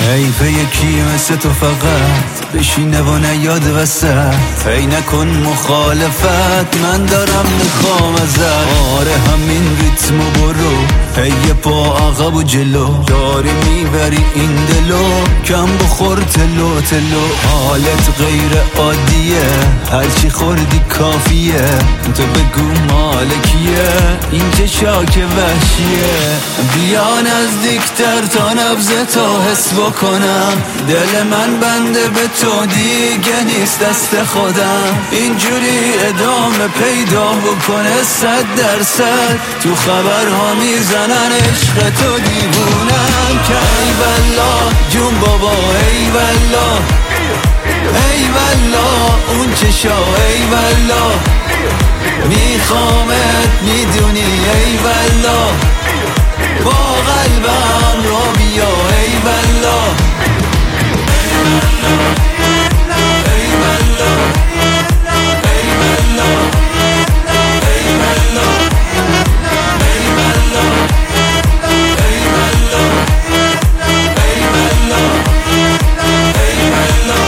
حیفه یکی مثل تو فقط بشینه و نیاد وسط. هی نکن مخالفت، من دارم میخوام ازت. آره همین ریتمو برو، هی پا عقب و جلو. داری میبری این دلو، کم بخور تلو تلو. حالت غیر عادیه، هرچی خوردی کافیه. تو بگو مالکیه، این چه شاک وحشیه. بیا نزدیکتر تا نبضتو حس بکنم. دل من بنده به تو دیگه نیست دست خودم. اینجوری ادامه پیدا بکنه 100%. تو خبرها میزنن عشق تو دیوونم. که ای والله جون بابا، ای والله ای والله اون چشا، ای والله میخوامت میدونی، ای والله با قلبم را بیا، ای والله ای والله ای والله ای والله ای والله ای والله ای والله ای والله.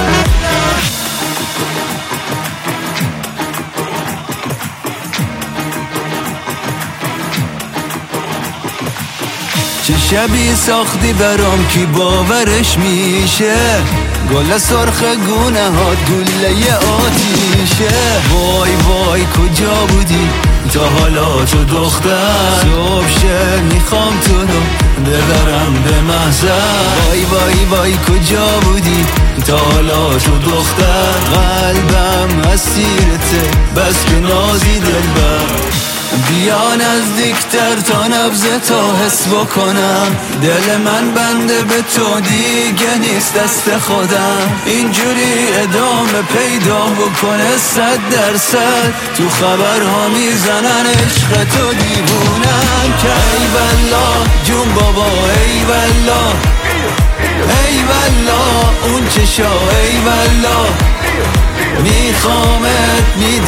چه شبی ساختی برام کی باورش میشه. گل سرخ گونه هات گله آتیشه. وای وای کجا بودی تا حالا تو دختر. صبح شه میخوام تو رو ببرم به محضر. وای وای وای کجا بودی تا حالا تو دختر. قلبم اسیرته بس که نازی دلبر. بیا نزدیکتر تا نبضتو حس بکنم. دل من بنده به تو دیگه نیست دست خودم. اینجوری ادامه پیدا بکنه 100%. تو خبرها میزنن عشق تو دیوونم. که ای والله جون بابا، ای والله ای والله اون چشا، ای والله میخوامت